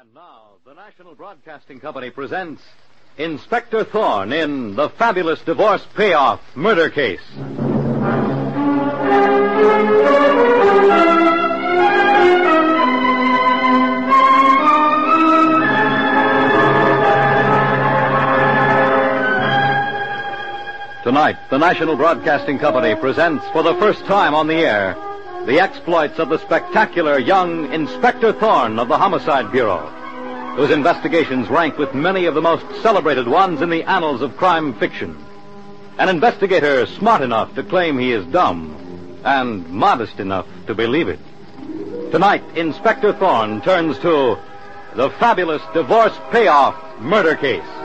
And now, the National Broadcasting Company presents Inspector Thorne in The Fabulous Divorce Payoff Murder Case. Tonight, the National Broadcasting Company presents for the first time on the air the exploits of the spectacular young Inspector Thorne of the Homicide Bureau, whose investigations rank with many of the most celebrated ones in the annals of crime fiction. An investigator smart enough to claim he is dumb and modest enough to believe it. Tonight, Inspector Thorne turns to The Fabulous Divorce Payoff Murder Case.